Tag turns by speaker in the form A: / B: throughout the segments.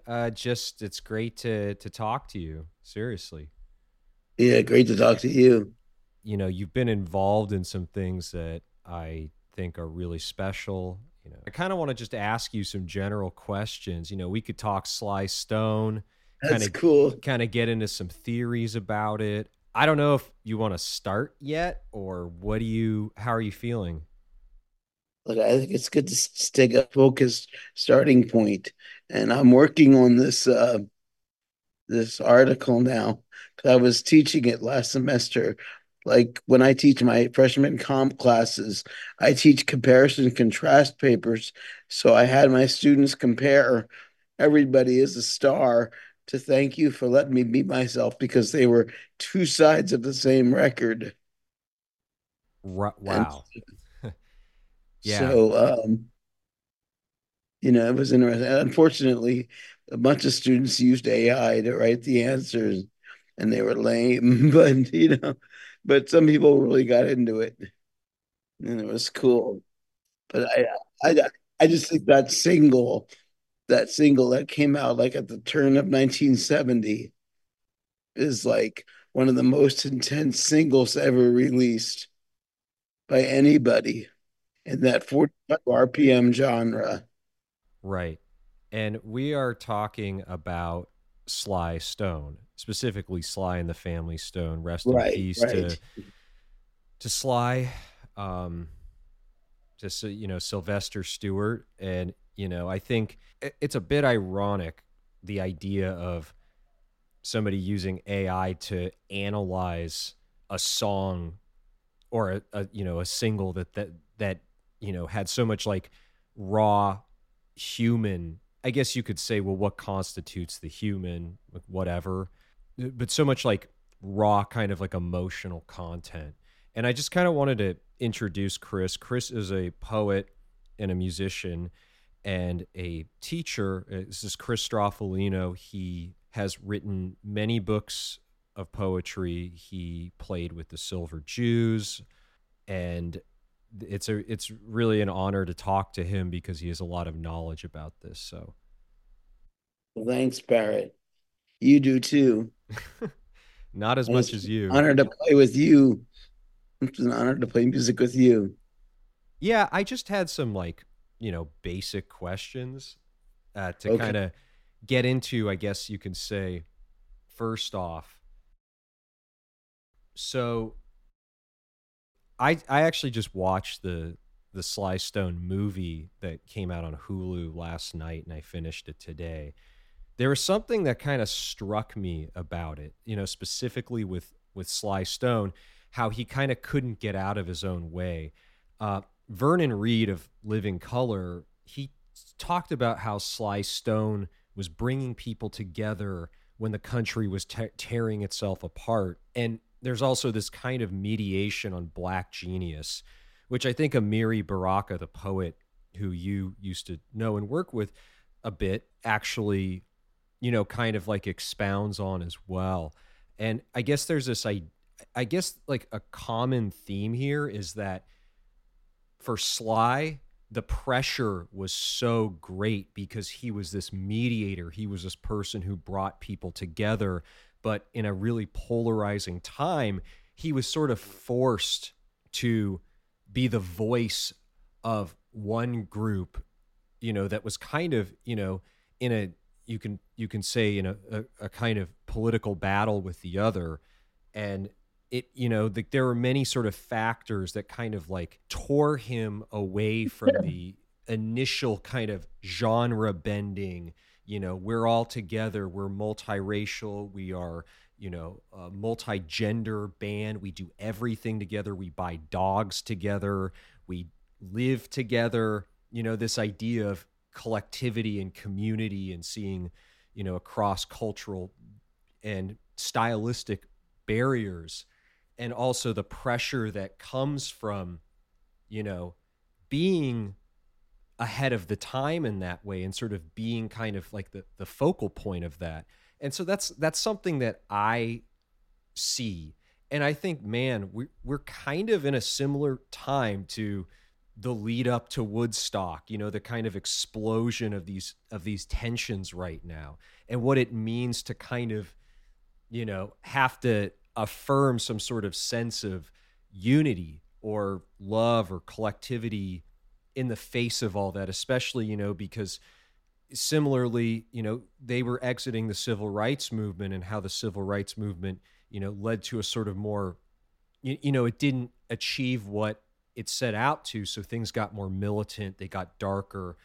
A: Just it's great to talk to you. Seriously.
B: Yeah, great to talk to you.
A: You've been involved in some things that I think are really special. I kind of want to just ask you some general questions. We could talk Sly Stone, kind
B: That's
A: of
B: cool.
A: kind of get into some theories about it. I don't know if you want to start yet or how are you feeling?
B: Look, I think it's good to stick a focused starting point. And I'm working on this article now because I was teaching it last semester. Like when I teach my freshman comp classes, I teach comparison and contrast papers. So I had my students compare Everybody is a Star to thank you for letting me be myself because they were two sides of the same record. And
A: Wow. Yeah.
B: so, it was interesting. Unfortunately, a bunch of students used AI to write the answers, and they were lame. But some people really got into it, and it was cool. But I, I just think that single that came out like at the turn of 1970, is like one of the most intense singles ever released by anybody in that 45 RPM genre.
A: Right. And we are talking about Sly Stone, specifically Sly and the Family Stone. Rest in
B: Right,
A: peace
B: right.
A: to Sly, Sylvester Stewart, and I think it's a bit ironic the idea of somebody using AI to analyze a song or a single that had so much like raw human. I guess you could say, well, what constitutes the human, like, whatever, but so much like raw kind of like emotional content. And I just kind of wanted to introduce Chris. Chris is a poet and a musician and a teacher. This is Chris Stroffolino. He has written many books of poetry. He played with the Silver Jews, and it's really an honor to talk to him because he has a lot of knowledge about this. So,
B: Well, thanks, Barrett. You do too.
A: not as
B: And
A: much
B: it's
A: as
B: an
A: you.
B: honor to play with you. It's an honor to play music with you.
A: Yeah, I just had some like, basic questions to
B: Okay.
A: kind of get into, I guess you can say, first off. So, I actually just watched the Sly Stone movie that came out on Hulu last night and I finished it today. There was something that kind of struck me about it, specifically with Sly Stone, how he kind of couldn't get out of his own way. Vernon Reed of Living Color, he talked about how Sly Stone was bringing people together when the country was tearing itself apart. And there's also this kind of mediation on Black genius, which I think Amiri Baraka, the poet who you used to know and work with a bit, actually, kind of like expounds on as well. And I guess there's this, I guess like a common theme here is that for Sly, the pressure was so great because he was this mediator. He was this person who brought people together. But in a really polarizing time, he was sort of forced to be the voice of one group, that was kind of, in a, you can say in a kind of political battle with the other. And there were many sort of factors that kind of like tore him away from the initial kind of genre bending. We're all together, we're multiracial, we are, a multi-gender band, we do everything together, we buy dogs together, we live together. This idea of collectivity and community and seeing, across cultural and stylistic barriers, and also the pressure that comes from, you know being ahead of the time in that way and sort of being kind of like the focal point of that. And so that's something that I see. And I think, man, we're kind of in a similar time to the lead up to Woodstock, the kind of explosion of these tensions right now, and what it means to kind of, have to affirm some sort of sense of unity or love or collectivity in the face of all that, especially, because similarly, they were exiting the civil rights movement, and how the civil rights movement, led to a sort of more, it didn't achieve what it set out to. So things got more militant, they got darker.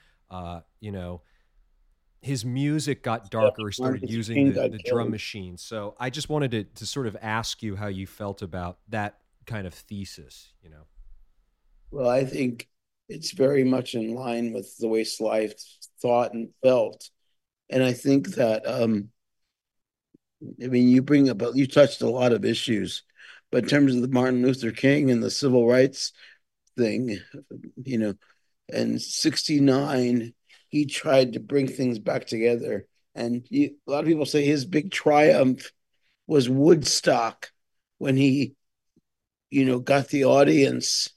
A: His music got darker. He
B: Martin
A: started
B: Luther
A: using
B: King
A: the
B: got
A: drum
B: killed.
A: machine. So I just wanted to sort of ask you how you felt about that kind of thesis.
B: Well, I think it's very much in line with the way Sly thought and felt. And I think that, I mean, you touched a lot of issues, but in terms of the Martin Luther King and the civil rights thing, you know, in '69, he tried to bring things back together. And a lot of people say his big triumph was Woodstock when he, got the audience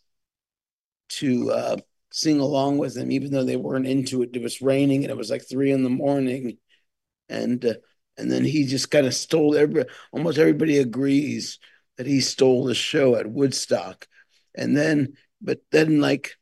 B: to sing along with him, even though they weren't into it. It was raining and it was like 3 in the morning, and uh, and then he just kind of stole everybody. Almost everybody agrees that he stole the show at Woodstock, and then but then like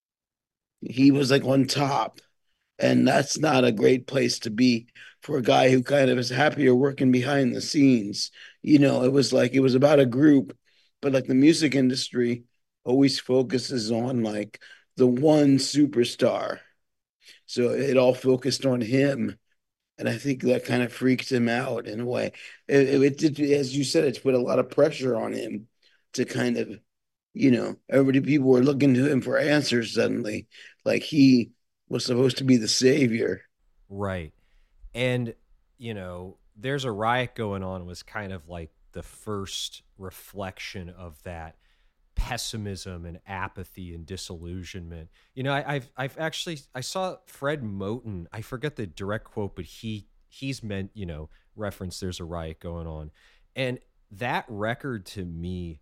B: he was like on top, and that's not a great place to be for a guy who kind of is happier working behind the scenes. It was like it was about a group, but like the music industry always focuses on like the one superstar. So it all focused on him. And I think that kind of freaked him out in a way. It did, as you said, it put a lot of pressure on him to kind of, everybody, people were looking to him for answers suddenly, like he was supposed to be the savior.
A: Right. And, there's a riot going on was kind of like the first reflection of that pessimism and apathy and disillusionment. I've actually I saw Fred Moten. I forget the direct quote, but he's meant, reference there's a riot going on. And that record to me,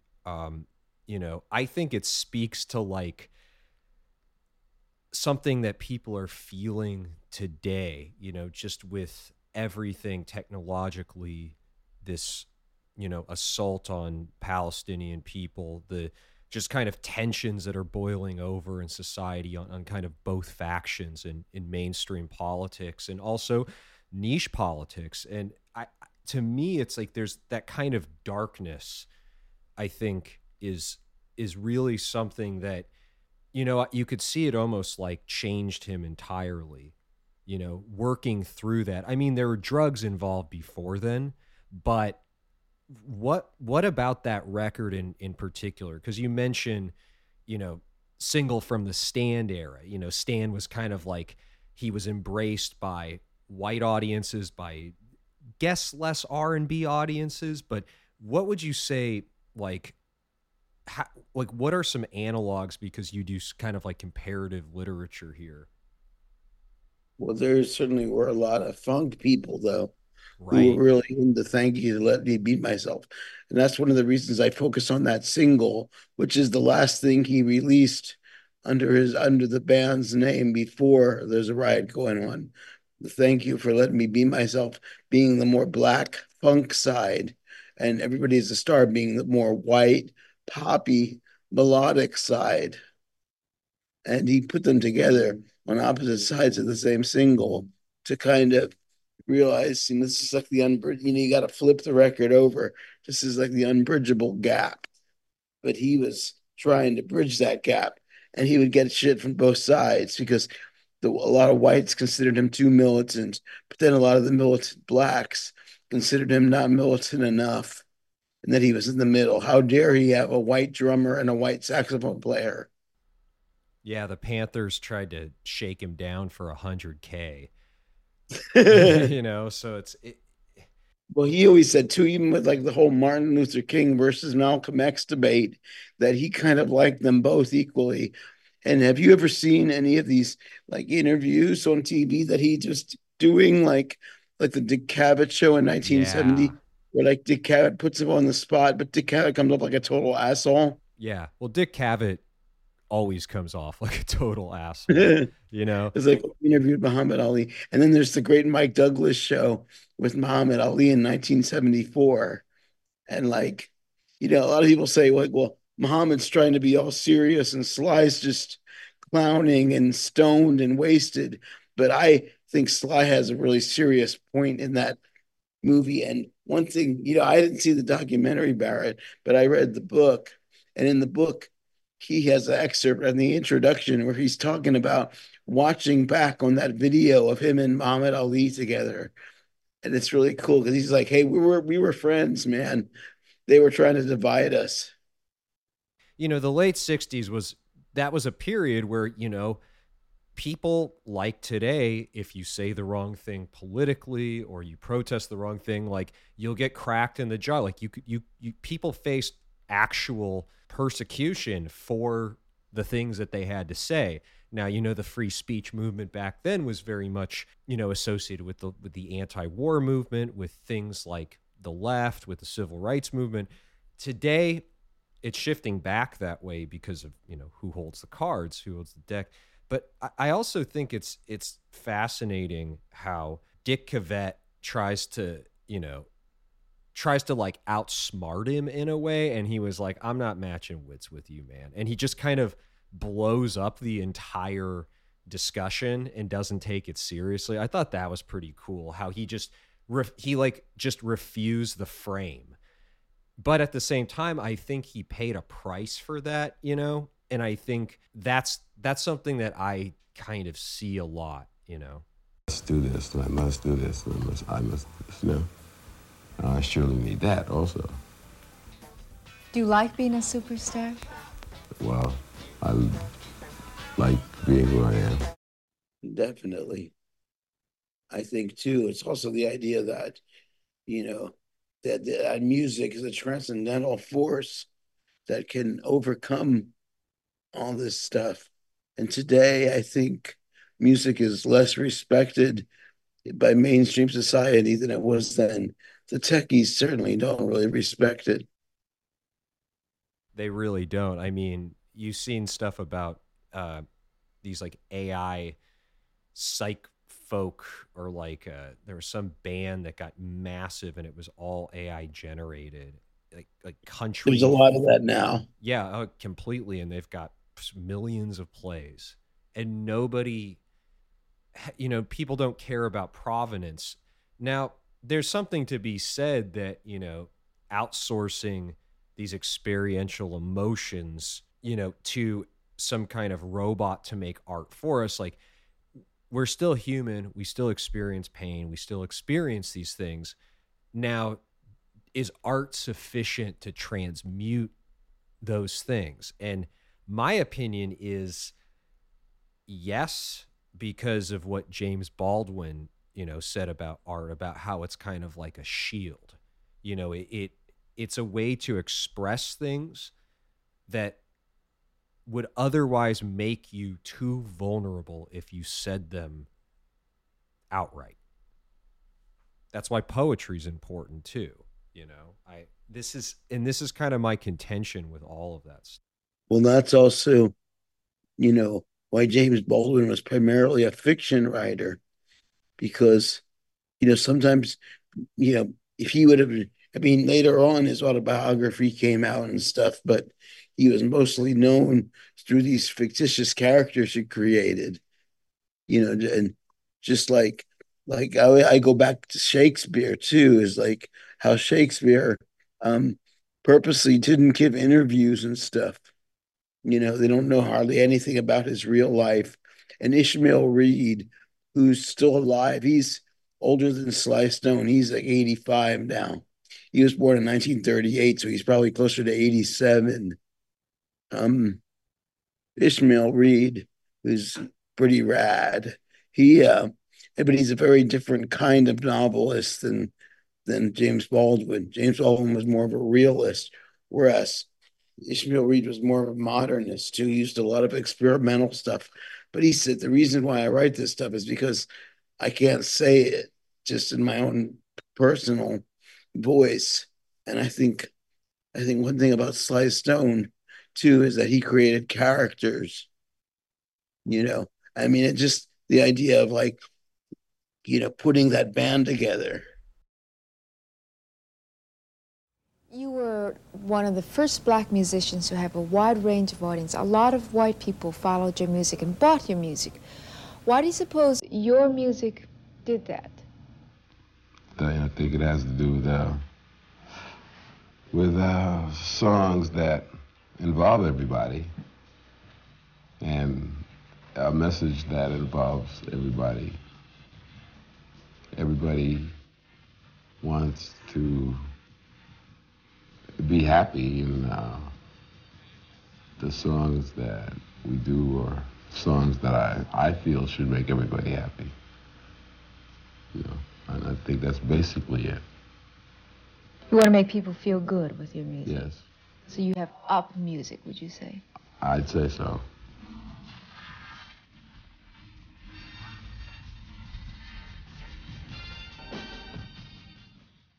A: I think it speaks to like something that people are feeling today, just with everything technologically, this, assault on Palestinian people, the just kind of tensions that are boiling over in society on kind of both factions in mainstream politics and also niche politics. And to me, it's like there's that kind of darkness, I think is really something that, you could see it almost like changed him entirely, working through that. I mean, there were drugs involved before then, but what about that record in particular? Because you mentioned, you know, single from the Stand era. Stan was kind of like he was embraced by white audiences, by guess less R&B audiences, but what would you say like how, like what are some analogs because you do kind of like comparative literature here,
B: Well, there certainly were a lot of funk people, though, who were
A: right?
B: really into Thank You to Let Me Be Myself. And that's one of the reasons I focus on that single, which is the last thing he released under the band's name before there's a riot going on. The Thank You for Letting Me Be Myself being the more black funk side, and Everybody is a Star being the more white, poppy, melodic side. And he put them together on opposite sides of the same single to kind of realize, this is like the unbridge. You got to flip the record over. This is like the unbridgeable gap. But he was trying to bridge that gap, and he would get shit from both sides because a lot of whites considered him too militant, but then a lot of the militant blacks considered him not militant enough, and that he was in the middle. How dare he have a white drummer and a white saxophone player?
A: Yeah, the Panthers tried to shake him down for 100K.
B: Well,
A: So
B: he always said too, even with like the whole Martin Luther King versus Malcolm X debate, that he kind of liked them both equally. And have you ever seen any of these like interviews on TV that he just doing like the Dick Cavett show in
A: yeah.
B: 1970, where like Dick Cavett puts him on the spot, but Dick Cavett comes up like a total asshole?
A: Yeah. Well, Dick Cavett, always comes off like a total asshole,
B: It's
A: you know?
B: like we interviewed Muhammad Ali. And then there's the great Mike Douglas show with Muhammad Ali in 1974. And like, a lot of people say, like, well, Muhammad's trying to be all serious and Sly's just clowning and stoned and wasted. But I think Sly has a really serious point in that movie. And one thing, I didn't see the documentary, Barrett, but I read the book. And in the book, he has an excerpt in the introduction where he's talking about watching back on that video of him and Muhammad Ali together. And it's really cool because he's like, hey, we were friends, man. They were trying to divide us.
A: The late 60s was a period where, people like today, if you say the wrong thing politically or you protest the wrong thing, like you'll get cracked in the jaw. Like you people faced actual persecution for the things that they had to say. Now, the free speech movement back then was very much, associated with the anti-war movement, with things like the left, with the civil rights movement. Today, it's shifting back that way because of, who holds the cards, who holds the deck. But I also think it's fascinating how Dick Cavett tries to like outsmart him in a way. And he was like, I'm not matching wits with you, man. And he just kind of blows up the entire discussion and doesn't take it seriously. I thought that was pretty cool how he just refused the frame. But at the same time, I think he paid a price for that, and I think that's something that I kind of see a lot,
C: Must do this, I must do this, I must I surely need that also.
D: Do you like being a superstar?
C: Well, I like being who I am.
B: Definitely. I think too, it's also the idea that, that music is a transcendental force that can overcome all this stuff. And today, I think music is less respected by mainstream society than it was then. The techies certainly don't really respect it.
A: They really don't. I mean, you've seen stuff about these like AI psych folk, or like there was some band that got massive and it was all AI generated, like
B: There's a
A: country.
B: lot of that now.
A: Yeah, completely. And they've got millions of plays, and nobody, people don't care about provenance. Now, there's something to be said that, outsourcing these experiential emotions, to some kind of robot to make art for us, like we're still human. We still experience pain. We still experience these things. Now, is art sufficient to transmute those things? And my opinion is yes, because of what James Baldwin, said about art, about how it's kind of like a shield. It's a way to express things that would otherwise make you too vulnerable if you said them outright. That's why poetry is important too. This is kind of my contention with all of that stuff.
B: Well, that's also, why James Baldwin was primarily a fiction writer, because, sometimes, if he would have, I mean, later on his autobiography came out and stuff, but he was mostly known through these fictitious characters he created, and just like I go back to Shakespeare too, is like how Shakespeare um purposely didn't give interviews and stuff. They don't know hardly anything about his real life. And Ishmael Reed, who's still alive, he's older than Sly Stone. He's like 85 now. He was born in 1938, so he's probably closer to 87. Um, Ishmael Reed, who's pretty rad. But he's a very different kind of novelist than James Baldwin. James Baldwin was more of a realist, whereas Ishmael Reed was more of a modernist who used a lot of experimental stuff. But he said the reason why I write this stuff is because I can't say it just in my own personal voice. And I think one thing about Sly Stone, too is that he created characters, you know. I mean, it just the idea of like, putting that band together.
D: You were one of the first black musicians to have a wide range of audience. A lot of white people followed your music and bought your music. Why do you suppose your music did that?
C: I think it has to do with songs that involve everybody and a message that involves everybody. Everybody wants to be happy, and the songs that we do are songs that I feel should make everybody happy. And I think that's basically it.
D: You want to make people feel good with your music?
C: Yes.
D: So you have up music, would you say?
C: I'd say so.